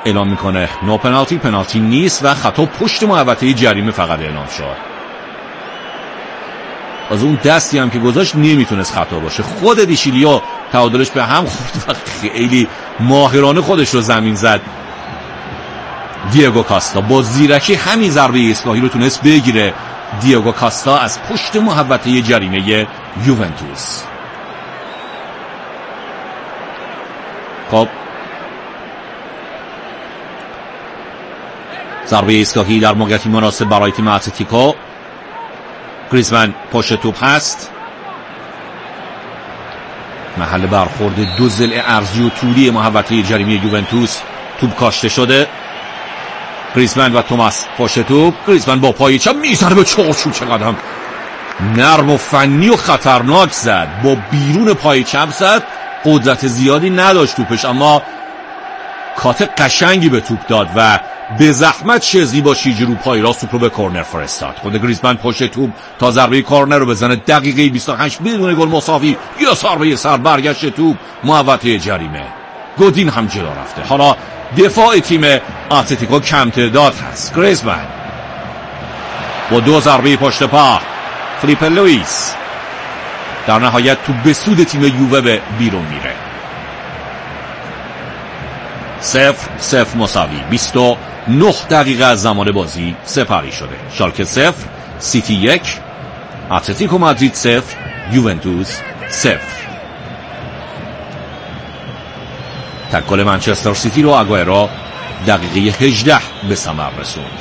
اعلام میکنه نو پنالتی، پنالتی نیست و خطا پشت محوطه جریمه فقط اعلام شد. از اون دستی هم که گذاشت نمیتونست خطا باشه. خود دیشیلیا تعادلش به هم خورد و خیلی ماهرانه خودش رو زمین زد. دیگو کاستا با زیرکی همین ضربه ایستگاهی رو تونست بگیره. دیگو کاستا از پشت محوطه جریمه یوونتوس. خب ضربه ایستگاهی در موقعیتی مناسب برای تیم اتلتیکو. گریزمان پشت توپ هست. محل برخورد دو ضلع ارضی و طولی محوطه جریمه یوونتوس توپ کاشته شده. گریزمان و توماس پشت توپ. گریزمان با پای چپ میزنه به چارچوب. چقدر هم نرم و فنی و خطرناک زد. با بیرون پای چپ زد. قدرت زیادی نداشت توپش، اما کات قشنگی به توپ داد و به زحمت شزنی با شیجی رو پای راست توپ رو به کورنر فرستاد. خود گریزمان پشت توپ تا ضربه کورنر رو بزنه. دقیقه 28 بدون گل مساوی. یا ضربه سر برگشت توپ محوطه جریمه. گودین هم جلو رفته. حالا دفاع تیم اتلتیکو کم تعداد هست. گریزمان با دو ضربه پشت پا. فلیپ لوئیس در نهایت توپ به سود تیم یووه به بیرون میره. 0-0 مساوی. 29 دقیقه از زمان بازی سپری شده. شالکه 0، سیتی 1، اتلتیکو مادرید 0، یوونتوس 0. تکل منچستر سیتی رو آگوئرو دقیقه 18 به ثمر رسوند.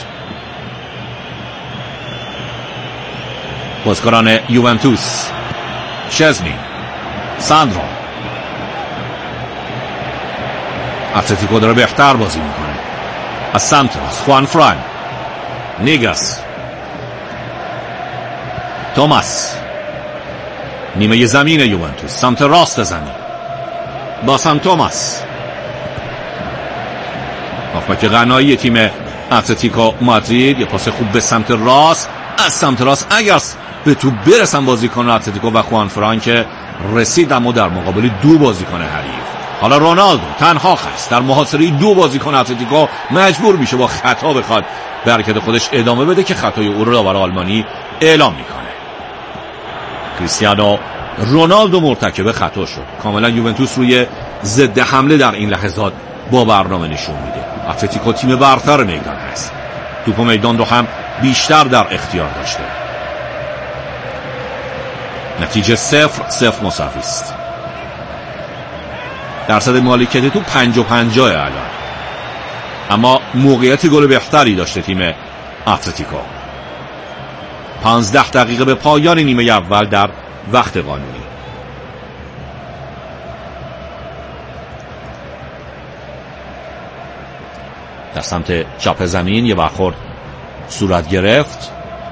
بازیکنان یوونتوس: شزنی، ساندرو. اتلتیکو داره بهتر بازی میکنه. از سانتوس، خوان فران، نیگاس، توماس. نیمه زمین یوونتوس سمت راست زمین. باسم توماس، هافبک غنایی تیم اتلتیکو مادرید. یه پاس خوب به سمت راست. از سمت راست اگر به تو برسن بازیکن اتلتیکو و خوان فران که رسید، اما در مقابل دو بازیکن حریف. حالا رونالدو تنها هست در محاصره دو بازیکن اتلتیکو. مجبور میشه با خطا بخواد به حرکت خودش ادامه بده که خطای او رو داور آلمانی اعلام میکنه. کریستیانو رونالدو مرتکب خطا شد. کاملا یوونتوس روی ضد حمله در این لحظات با برنامه نشون میده. اتلتیکو تیم برتر میدان هست. توپ میدان رو هم بیشتر در اختیار داشته. نتیجه 0-0 مساوی است. درصد مالکیت تو 50-50 الان، اما موقعیت گل بهتری داشته تیم اتلتیکو. 15 دقیقه به پایان نیمه اول در وقت قانونی. در سمت چپ زمین یه برخورد صورت گرفت.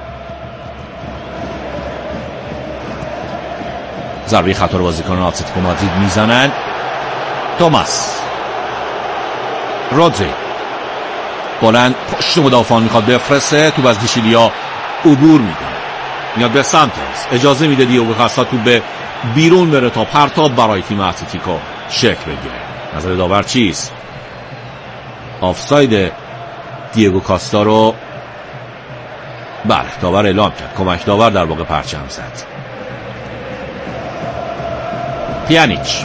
ضربه خطا رو بازیکنان اتلتیکو مادرید میزنن. توماس، رودری بلند پشت مدافعان میخواد بفرسته. توپ از دیشیلیا عبور میکنه، میاد به سانتوس. اجازه میده دیگو کاستا توپ به بیرون بره تا پرتاب برای تیم اتلتیکو شکل بگیره. نظر داور چیست؟ آفساید دیگو کاستا رو بله داور اعلام کرد. کمک داور در واقع پرچم زد. پیانیچ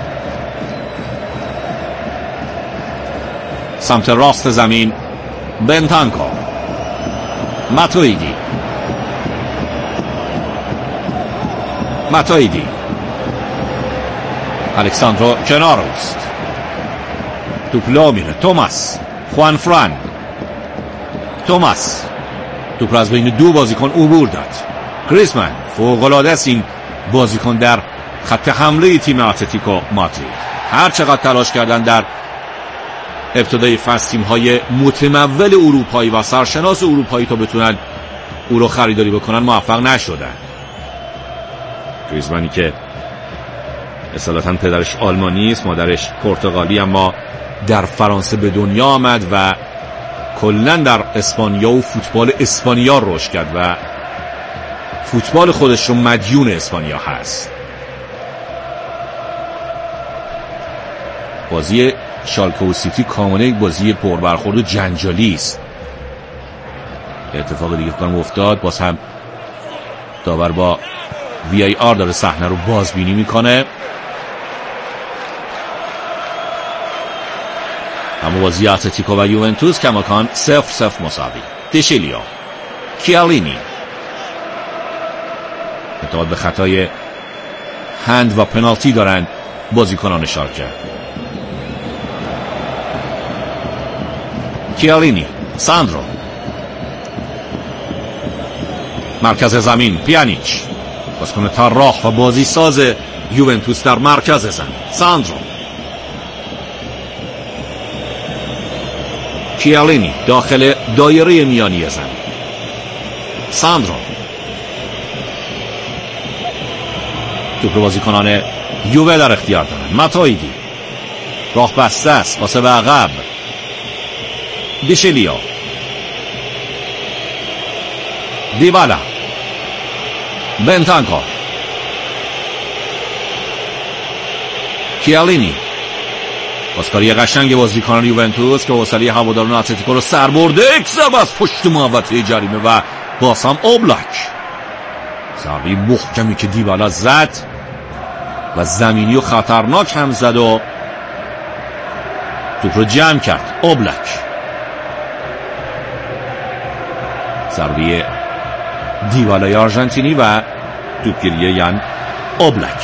سمت راست زمین. بنتانکو، ماتویدی، الکساندرو کناروست. توپ لو میره. توماس، خوان فران. توماس توپ را از بین دو بازیکن عبور داد. گریزمان فوق‌العاده است این بازیکن در خط حمله تیم اتلتیکو مادرید. هر چقدر تلاش کردن در ابتدای فصل تیم‌های متمول اروپایی و سرشناس اروپایی تا بتونن او رو خریداری بکنن موفق نشدن. گریزمانی که اصالتاً پدرش آلمانی است، مادرش پرتغالی، اما در فرانسه به دنیا آمد و کلاً در اسپانیا و فوتبال اسپانیا رشد کرد و فوتبال خودش رو مدیون اسپانیا هست. بازی شالکه و سیتی کاملا یک بازی پربرخورد و جنجالی است. اتفاق دیگه فکرم افتاد، باز هم داور با VAR داره صحنه رو بازبینی میکنه. اما بازی اتلتیکو و یوونتوس کماکان 0-0 مساوی. دیشیلیا، کیالینی، اعتقاد به خطای هند و پنالتی دارند بازیکنان شالکه. کیالینی، ساندرو، مرکز زمین پیانیچ، بازیکن طراح و بازی ساز یوونتوس در مرکز زمین. ساندرو، کیالینی داخل دایره میانی زمین. ساندرو، توپ بازیکنان یووه در اختیار دارند. ماتویدی، راه بسته است، پاس به عقب. دیشیلیا، دیبالا، بنتانکور، کیالینی، بازکاری قشنگ بازیکنان یوونتوس که حوصله هواداران اتلتیکو رو سر برده. یک ضربه از پشت محوطه جریمه و باز هم اوبلاک. ضربه محکمی که دیبالا زد و زمینی و خطرناک هم زد و توپ رو جمع کرد. اوبلاک، ضربه دیبالای آرژانتینی و توپگیری یان اوبلاک.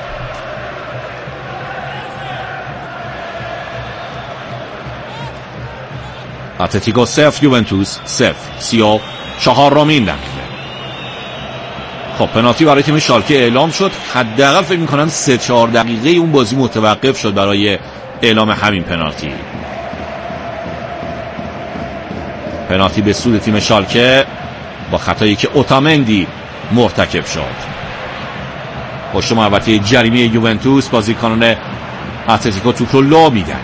اتلتیکو 0 یوونتوس 0. 34مین دقیقه. خب پنالتی برای تیم شالکه اعلام شد. حداقل فکر می‌کنم 3-4 دقیقه اون بازی متوقف شد برای اعلام همین پنالتی. پنالتی به سود تیم شالکه با خطایی که اوتامندی مرتکب شد. پشت محوطه جریمه یوونتوس بازیکنان اتلتیکو توپ رو لا میدن.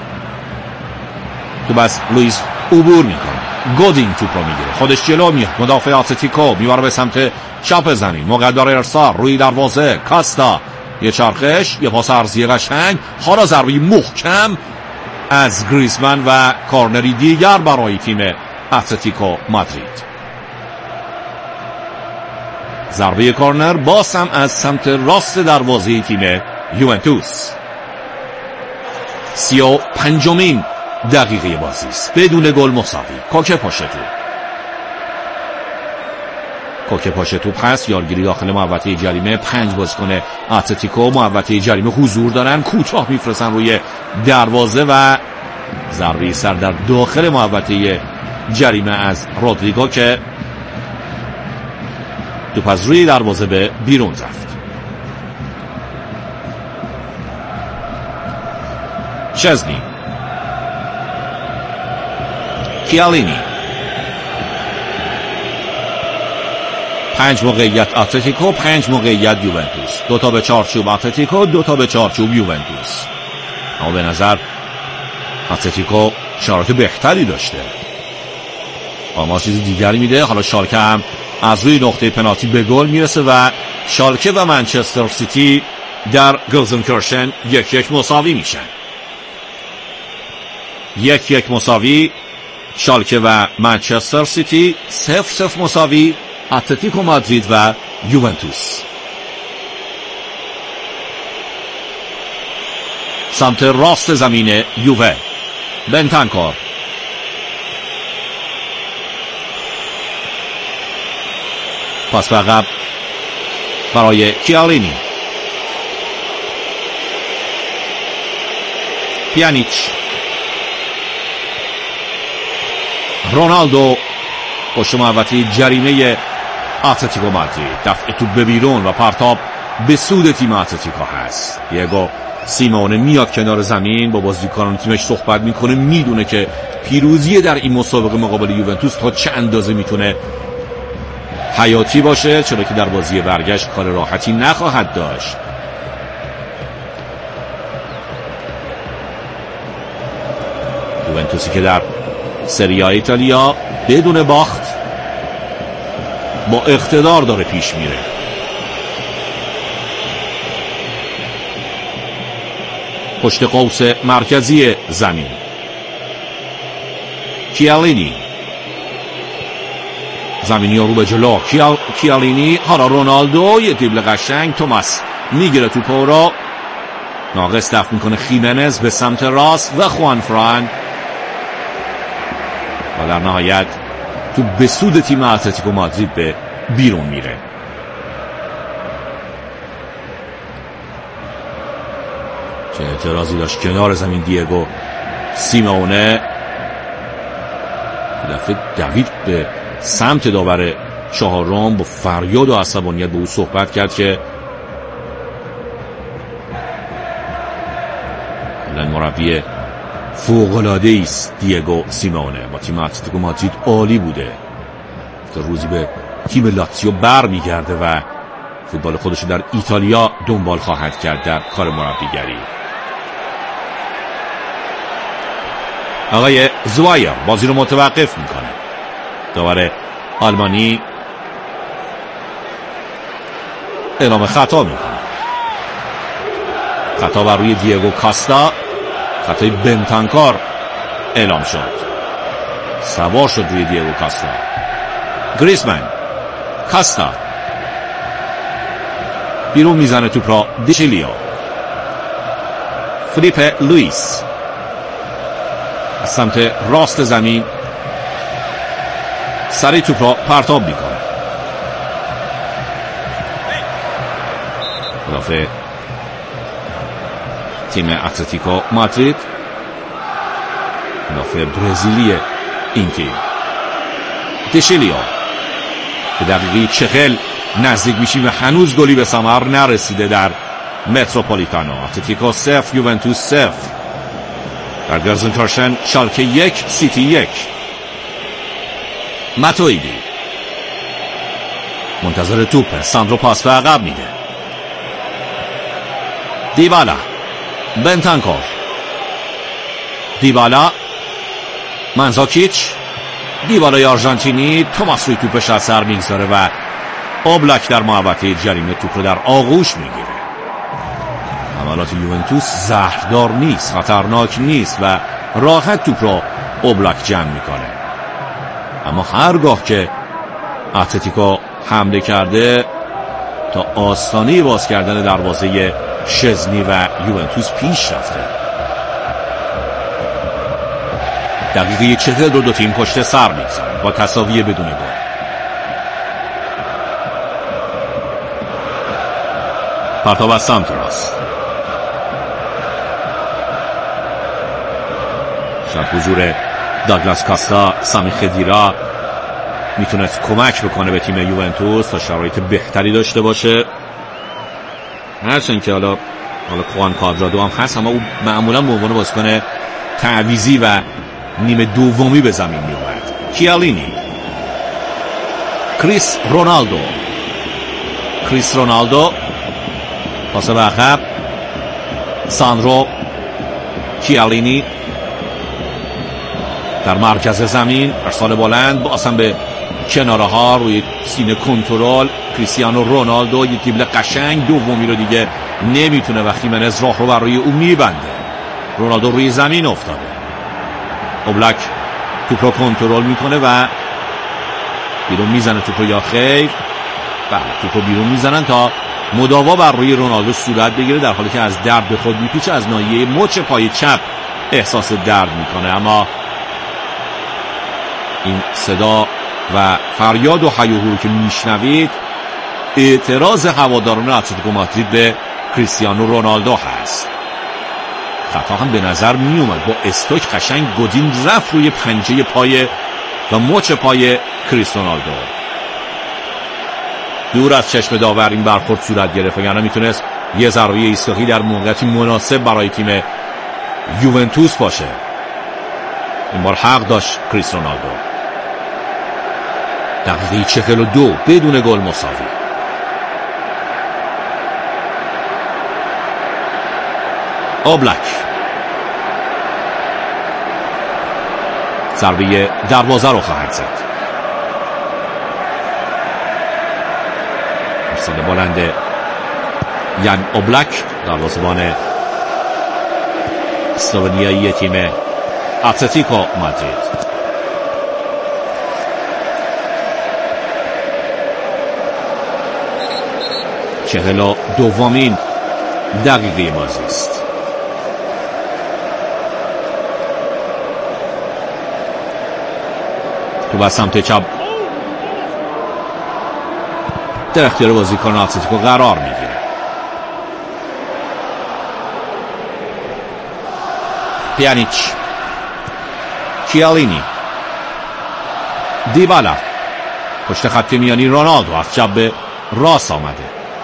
تو بس لوئیس عبور میکنه. گودین توپ رو میگیره، خودش جلو میاد. مدافع اتلتیکو میبره به سمت چپ زمین. موقع داره ارسال روی دروازه. کاستا، یه چرخش، یه پاس عرضی قشنگ. حالا ضربه محکم از گریزمن و کارنری دیگر برای تیم اتلتیکو مادرید. ضربه کارنر باز هم از سمت راست دروازه تیم یوونتوس. 35مین دقیقه بازی است. بدون گل مساوی. کوکه پاشتو پس یارگیری داخل محوطه جریمه. 5 بازیکن اتلتیکو محوطه جریمه حضور دارن. کوتاه میفرستن روی دروازه و ضربه سر در داخل محوطه جریمه از رودریگو که توپ از روی دروازه به بیرون رفت. چزنی، کیالینی. 5 موقعیت اتلتیکو، 5 موقعیت یوونتوس. 2 به چارچوب اتلتیکو، 2 به چارچوب یوونتوس. اما به نظر اتلتیکو شرایط بهتری داشته. اما چیز دیگری میده. حالا شالکه هم از روی نقطه پنالتی به گل میرسه و شالکه و منچستر سیتی در گلزنکرشن 1-1 مساوی میشن. 1-1 مساوی. شالکه و منچستر سیتی. 0-0 مساوی اتلتیکو مادرید و یوونتوس. سمت راست زمین یووه. بنتانکور، پاس به عقب برای کیالینی. پیانیچ، رونالدو پشت محوطه جریمه اتلتیکو مادرید. دفع توپ به بیرون و پرتاب به سود تیم اتلتیکو هست. دیگو سیمونه میاد کنار زمین با بازیکنان تیمش صحبت میکنه. میدونه که پیروزی در این مسابقه مقابل یوونتوس تا چه اندازه میتونه حیاتی باشه، چرا که در بازی برگشت کار راحتی نخواهد داشت. یوونتوسی که در سری آ ایتالیا بدون باخت با اقتدار داره پیش میره. پشت قوس مرکزی زمین. کیالینی زمینی رو به جلو. کیالینی، حالا رونالدو، یه دریبل قشنگ. توماس میگیره توپو رو، ناقص دفع میکنه خیمنز به سمت راست و خوان فران و در نهایت تو به سود تیم اتلتیکو مادرید به بیرون میره. چه اعتراضی داشت کنار زمین دیگو سیمونه. دفعه دوید به سمت داور چهارم، با فریاد و عصبانیت به او صحبت کرد که مربی فوق‌العاده‌ای است دیگو سیمونه. با تیم اتلتیکو مادرید عالی بوده، تا روزی به تیم لاتزیو بر میگرده و فوتبال خودش در ایتالیا دنبال خواهد کرد در کار مربیگری. آقای زوایر بازی رو متوقف میکنه. داور آلمانی اعلام خطا میکنه. خطا بر روی دیگو کاستا، خطای بنتانکار اعلام شد. سوار شد روی دیگو کاستا. گریزمان، کاستا بیرون میزنه توپ را. دیشلیو، فلیپ لوئیس از سمت راست زمین سریع توپ را پرتاب میکنه. مدافع تیم اتلتیکو مادرید، مدافع برزیلی این تیم. دیشلیو به دقیقه 40 نزدیک میشیم و هنوز گلی به ثمر نرسیده در متروپولیتانو. اتلتیکو 0 یوونتوس 0. در گرزنکارشن شالکه 1 سیتی 1. ماتویدی منتظر توپ، ساندرو پاس به عقب میده. دیبالا، بنتانکور، دیبالا، منزاکیچ، دیبالای آرژانتینی. توماس روی توپش از سر میگذاره و اوبلاک در محوطه جریمه توپ رو در آغوش میگیره. حملات یوونتوس زهردار نیست، خطرناک نیست و راحت توپ رو اوبلاک جمع میکنه. اما هرگاه که اتلتیکو حمله کرده تا آستانه باز کردن دروازه شزنی و یوونتوس پیش رفته. دقیقه 40 دو تیم پشت سر میگذارن با تساوی بدون گل. پرتاب از سمت راست. شاید حضور داگلاس کاستا، سامی خدیرا میتونست کمک بکنه به تیم یوونتوس تا شرایط بهتری داشته باشه. هرچند که حالا خوان کادرادو هم هست، اما او معمولا به عنوان بازیکن تعویضی و نیمه دومی به زمین می اومد. کیالینی، کریس رونالدو پاس به عقب. ساندرو، کیالینی در مرکز زمین، ارسال بلند، بازم به کناره ها روی سینه کنترل. کریستیانو رونالدو یه دریبل قشنگ دومی رو دیگه نمیتونه و خیمنز راه رو بر روی او میبنده. رونالدو روی زمین افتاده. اوبلاک توپ رو کنترل میکنه و بیرون میزنه توپ رو، یا خیر؟ بله، توپ رو بیرون میزنن تا مداوا بر روی رونالدو صورت بگیره، در حالی که از درد به خود میپیچه. از ناحیه مچ پای چپ احساس درد میکنه. اما این صدا و فریاد و هیاهو که میشنوید اعتراض هواداران اتلتیکو مادرید به کریستیانو رونالدو هست. خطا هم به نظر می اومد، با استوک قشنگ گودین رفت روی پنجه پای و مچ پای کریستیانو. دور از چشم داور این برخورد صورت گرفت، یعنی میتونست یه ضربه ایستگاهی در موقعیتی مناسب برای تیم یوونتوس باشه. این بار حق داشت کریستیانو. دقیقه 42 بدون گل مساوی. اوبلاک ضربه دروازه رو خواهد زد. ارسال بلند یان اوبلاک، دروازه‌بان اسلوونیایی تیم اتلتیکو مادرید. چهل و دومین دقیقه بازی است. تو از سمت چپ در اختیار بازیکن اتلتیکو قرار میگیره. پیانیچ، کیالینی، دیبالا، پشت خط میانی رونالدو از چپ به راست آمده.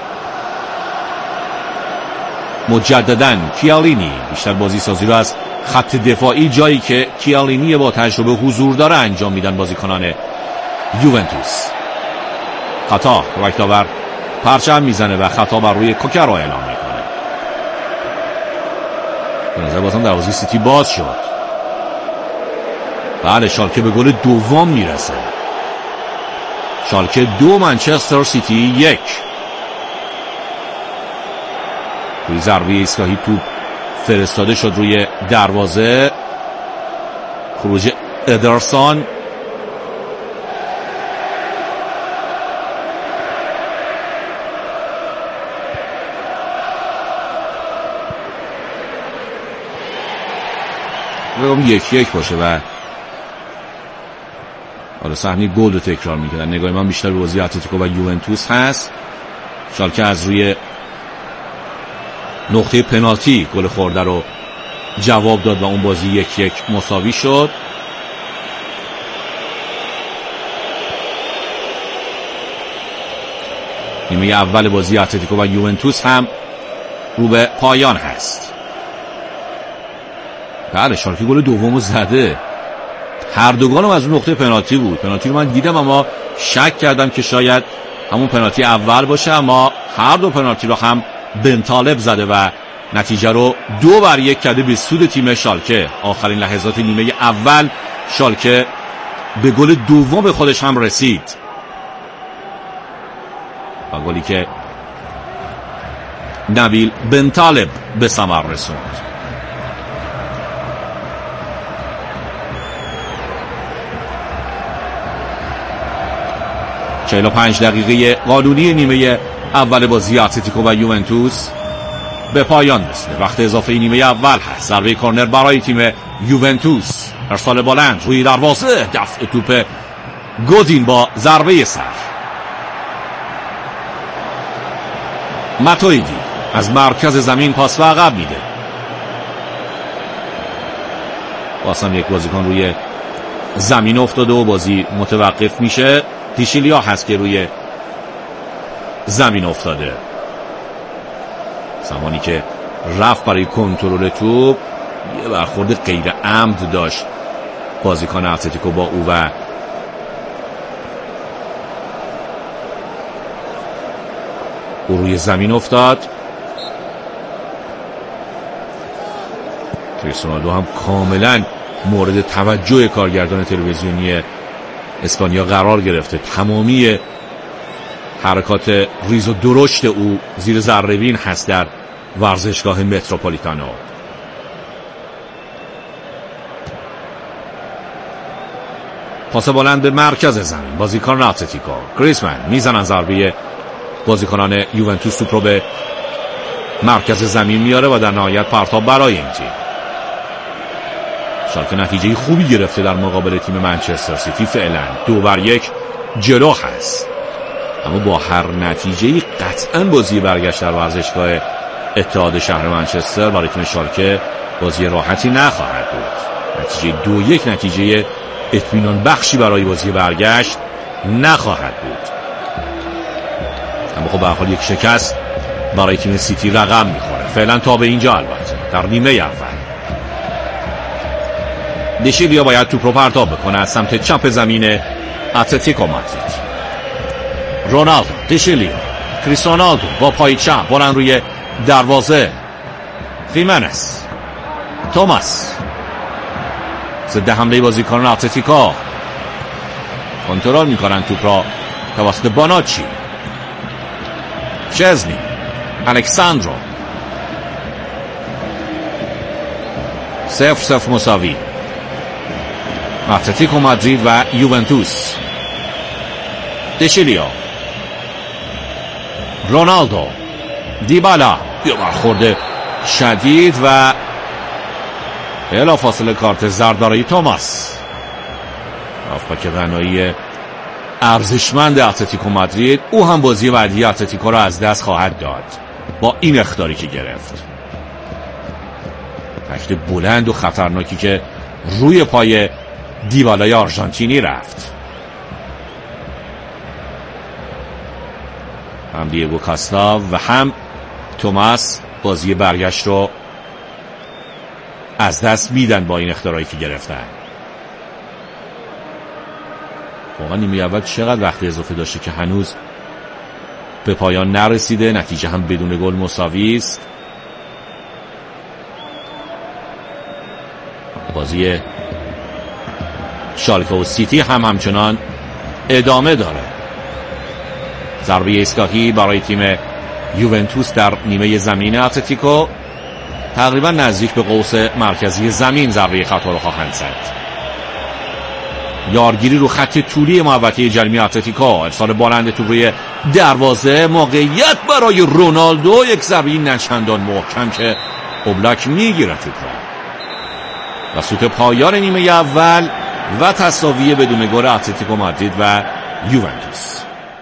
مجدداً کیالینی بیشتر بازی سازی رو از خط دفاعی، جایی که کیالینی با تجربه حضور داره، انجام میدن بازیکنان یوونتوس. خطا، رکتاور پرچم میزنه و خطا بر روی کوکر رو اعلام میکنه. به نظر بازم دروازه سیتی باز شد. بله، شالکه به گل دوم میرسه. شالکه 2 منچستر سیتی 1. روی ضربه ایستگاهی توپ فرستاده شد روی دروازه. خروج ادرسون. بگم 1-1 باشه و حالا صحنه گل رو تکرار میکردن. نگاه من بیشتر به بازی اتلتیکو و یوونتوس هست. شالکه از روی نقطه پنالتی گل خورده رو جواب داد و اون بازی 1-1 مساوی شد. نیمه اول بازی اتلتیکو و یوونتوس هم رو به پایان هست. بله، شالکه گل دومو زده. هر دو گلم از اون نقطه پنالتی بود. پنالتی رو من دیدم اما شک کردم که شاید همون پنالتی اول باشه، اما هر دو پنالتی رو هم بنطالب زده و نتیجه رو 2-1 کرده به سود تیم شالکه. آخرین لحظات نیمه اول شالکه به گل دوم خودش هم رسید و گلی که نبیل بنطالب به ثمر رسوند. و 45 دقیقه قانونی نیمه اول بازی اتلتیکو و یوونتوس به پایان رسیده. وقت اضافه نیمه اول هست. ضربه کورنر برای تیم یوونتوس. ارسال بلند روی دروازه. دفع توپ گودین با ضربه سر. ماتویدی از مرکز زمین پاس به عقب میده. واسم یک بازیکن روی زمین افتاده و بازی متوقف میشه. دیشیلیا هست که روی زمین افتاده. زمانی که رفت برای کنترل توپ یه برخورد غیر عمد داشت بازیکن اتلتیکو با او و او روی زمین افتاد. کریستیانو هم کاملا مورد توجه کارگردان تلویزیونی اسپانیا قرار گرفته. تمامی حرکات ریز و درشت او زیر ذره‌بین هست در ورزشگاه متروپولیتانو. پاس بلند به مرکز زمین. بازیکن اتلتیکو گریزمان میزنن ضربه. بازیکنان یوونتوس توپ رو به مرکز زمین میاره و در نهایت پرتاب برای این تیم. شالکه نتیجه خوبی گرفته در مقابل تیم منچستر سیتی. فعلا 2-1 جلو هست، اما با هر نتیجه‌ای قطعاً بازی برگشت در ورزشگاه اتحاد شهر منچستر برای تیم شالکه بازی راحتی نخواهد بود. نتیجه 2-1 نتیجه اطمینان بخشی برای بازی برگشت نخواهد بود. اما خب به هر حال یک شکست برای تیم سیتی رقم میخوره فعلا تا به اینجا. البته در نیمه اول دیشیلیا باید توپ رو پرتاب بکنه از سمت چپ زمین اتلتیکو مادرید. رونالدو، دیشیلیا، کریستیانو با پای چپ بلند روی دروازه. خیمنز، توماس ضد حمله بازیکنان اتلتیکو کنترل میکنن توپ را توسط باناچی. چزنی، الکساندرو، 0-0 مساوی. اتلتیکو مادرید و یوونتوس. دشیلیا، رونالدو، دیبالا، یه برخورد شدید و بلافاصله کارت زرد برای توماس. هافبک غنایی ارزشمند اتلتیکو مادرید، او هم بازی بعدی اتلتیکو را از دست خواهد داد با این اخطاری که گرفت. تکل بلند و خطرناکی که روی پای دیبالای آرژانتینی رفت. هم دیگو کاستا و هم توماس بازی برگشت رو از دست میدن با این اخطارایی که گرفتن. واقعا نیمه اول چقدر وقت اضافه داشته که هنوز به پایان نرسیده. نتیجه هم بدون گل مساوی است. بازی شالکه و سیتی هم همچنان ادامه داره. ضربه ایستگاهی برای تیم یوونتوس در نیمه زمین اتلتیکو، تقریبا نزدیک به قوس مرکزی زمین ضربه خطا رو خواهند زد. یارگیری رو خط طولی محوطه جریمه اتلتیکو، ارسال بلند تو روی دروازه، موقعیت برای رونالدو، یک ضربه نچندان محکم که اوبلاک میگیره توپ و سوت پایان نیمه اول و تساوی بدون گل اتلتیکو مادرید و یوونتوس.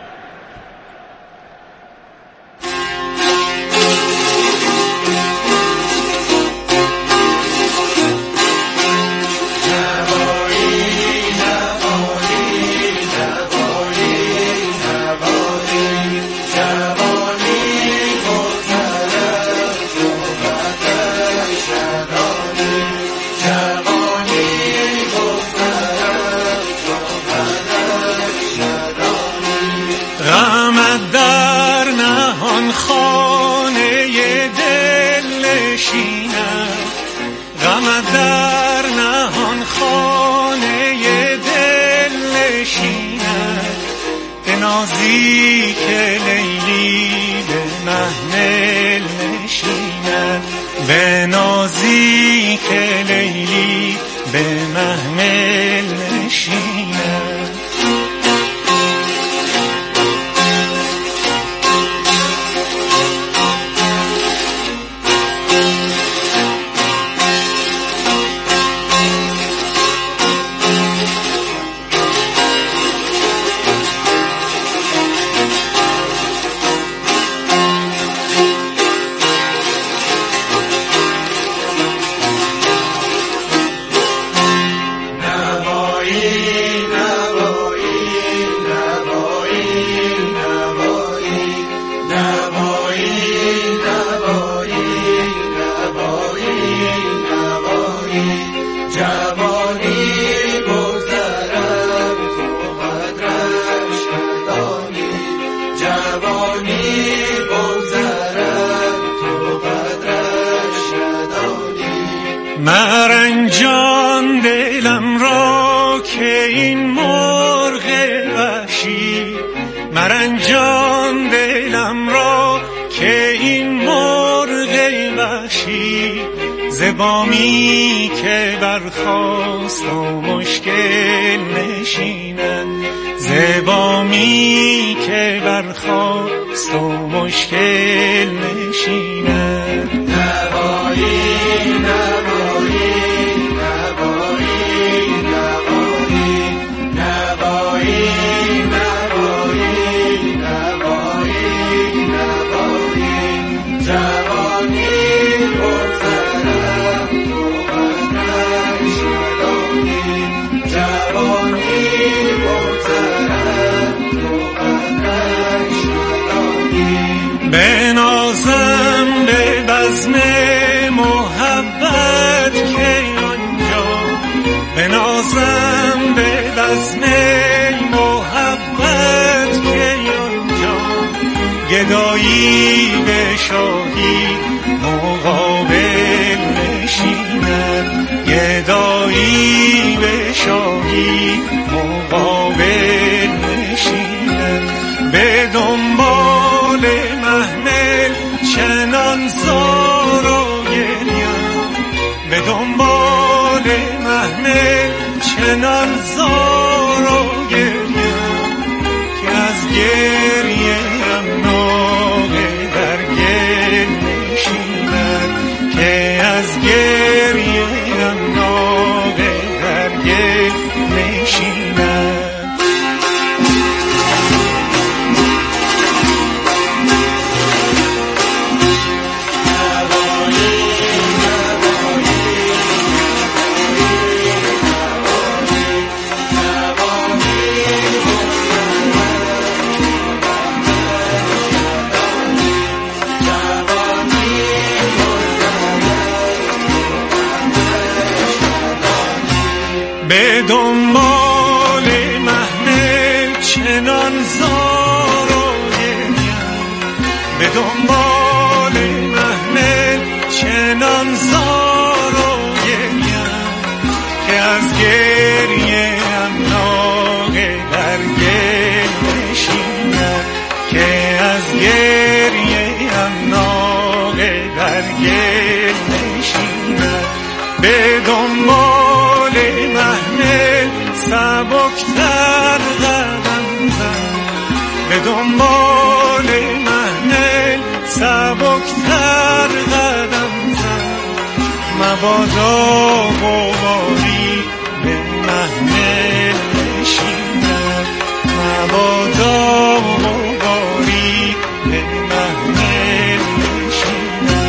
نازی که لیلی به محمل نشیند، به نازی که لیلی به محمل نشیند. مرنجان دلم را که این مرغ وحشی، مرنجان دلم را که این مرغ وحشی، زبامی که برخاست و مشکل نشیند، زبامی که برخاست و مشکل نشیند. نوایی بنازم به بزم محبت که آنجا، بنازم به بزم محبت که آنجا، گدایی به شاهی مقابل نشیند، گدایی به شاهی مقابل نشیند. به دنبال محمل چنان زار و گریم، به دنبال چنان زار و گریم که از گریم ناقه در گل نشیند، که از گریم ناقه در گل نشیند. به دنبال محمل چنان زار و گریم، به دنبال محمل چنان زار و گریم که از گریم ناقه در گل نشیند، که از گریم ناقه در گل نشیند. به دنبال محمل سبکتر قدم زن، به دنبال محمل سبکتر قدم زن. مبادا غباری به محمل نشیند، مبادا غباری به محمل نشیند.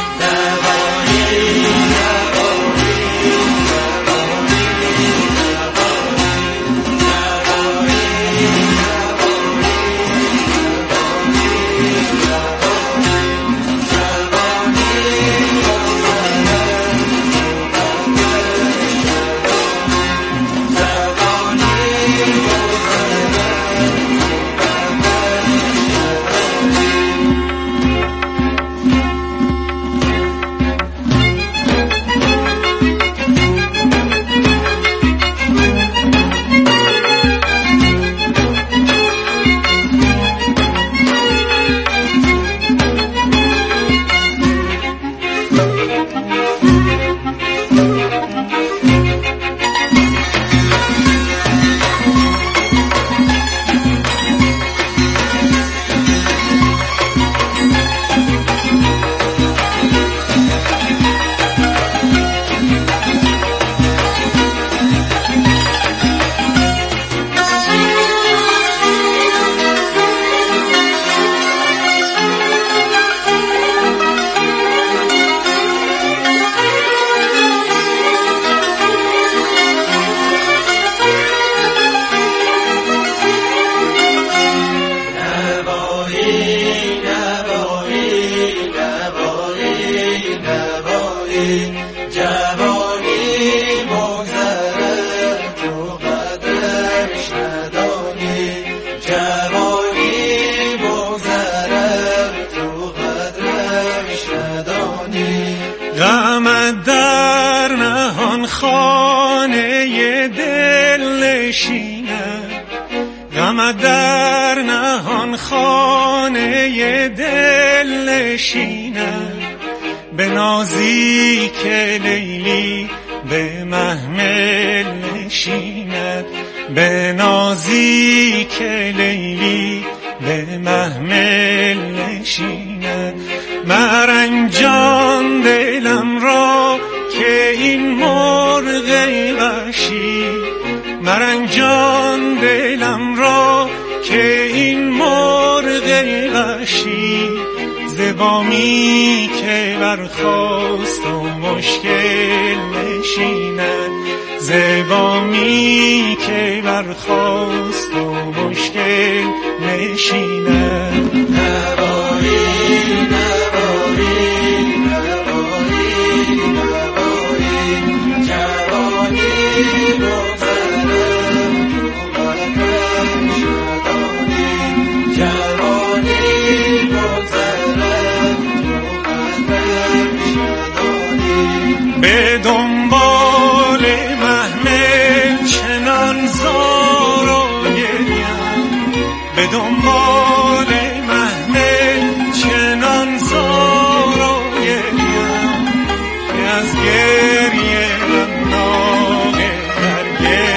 غمت در نهان خانه دل نشیند، غمت در نهان خانه دل نشیند. به نازیک لیلی به محمل نشیند، به نازیک لیلی به محمل نشیند. مرنجان دلم را که این مرغ وحشی، مرنجان دلم را که این مرغ وحشی. زبامی که برخاست و مشکل نشیند، زبامی که برخاست و مشکل نشیند. نوایی نوایی نوایی نوایی جوانی بگذرم تو قدم شدانی، جوانی بگذرم تو قدم شدانی. به دنبال محمل چنان زار و گریم، به دنبال